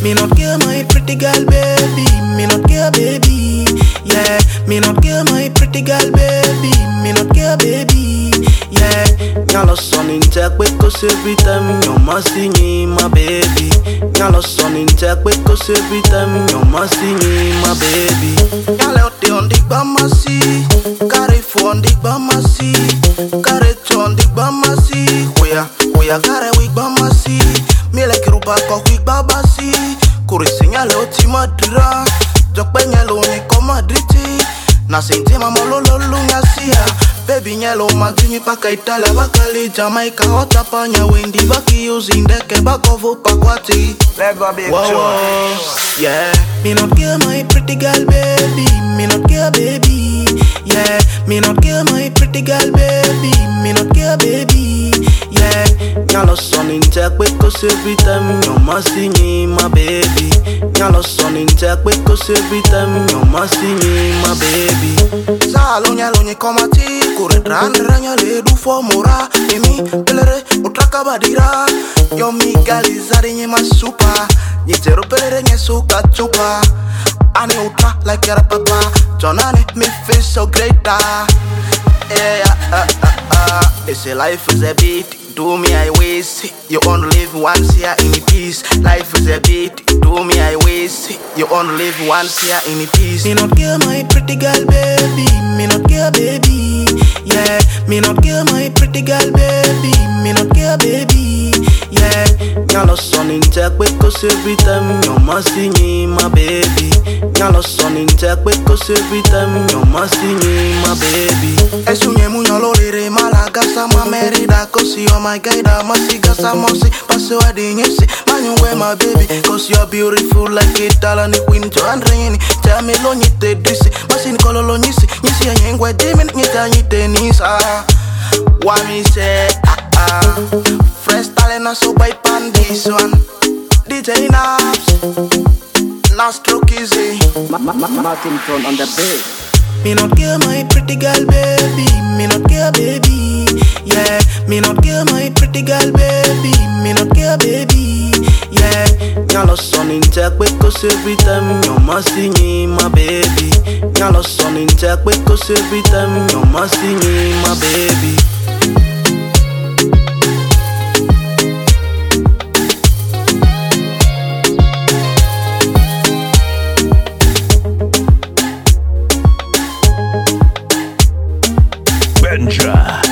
Me not care my pretty girl, baby. Me not care, baby. Yeah, me not care my pretty girl, baby. Me not care, baby. Yeah, nyalo son in check because every time you must see me, my baby. Nyalo son in check because every time you must see me, my baby. Nyalo te on the bamasi, carry for on the bamasi, carry on the bamasi. Wea carry we bamasi, me like ruba ko we babasi. Kuri sinyale oti madra, jokpe nyalo ni komadriti. Na sente mama lolo lungasia. Baby nyalo magini paka Italia bakali Jamaica hota panya wendi baki using deke bakovu pakwati. Never be Whoa, yeah. Me not care my pretty girl, baby. Me not care, baby. Yeah, me not care my pretty girl, baby. Me not care, baby. Yeah, nyalo son in check because every time you must see me, my baby. Nyalo son in check because every time you must see me, my baby. Salo nyalo nye komati, kure drandra nyale du formura. Emi pelere utraka badira. Yo mi gali zari nye masupa. Nyitero pelere nye suka chupa. Ani utra like yara papa. Jonani me feel so great. They say life is a beat. Do me I waste. You only live once here in peace. Life is a beat. Do me I waste. You only live once here in peace. Me not care my pretty girl, baby. Me not care, baby. Yeah, me not care my pretty girl, baby. Me not care, baby. Yeah, nyalo son in check because every time you must see me, my baby. Nyalo son in check because every time you must see me, my baby. Esunye munyalo lire malaga sama merida kosi oh my God, I must see gasa mosi paso adinyesi manywe my baby cause you're beautiful like Italian queen Joandrini Jamelo nyite disi masini kololo nyisi nyisi yengwe dimin nyita nyite nisa Wami say fresh talent so by pan this one DJ Naps now stroke easy Martin Tron on the bass. Me not care my pretty girl, baby. Me not care, baby. Yeah, me not care my pretty girl, baby. Me not care, baby. Yeah, nyalo son in check because every time you must see me, my baby. Nyalo son in check because every time you must see me, my baby. Benja.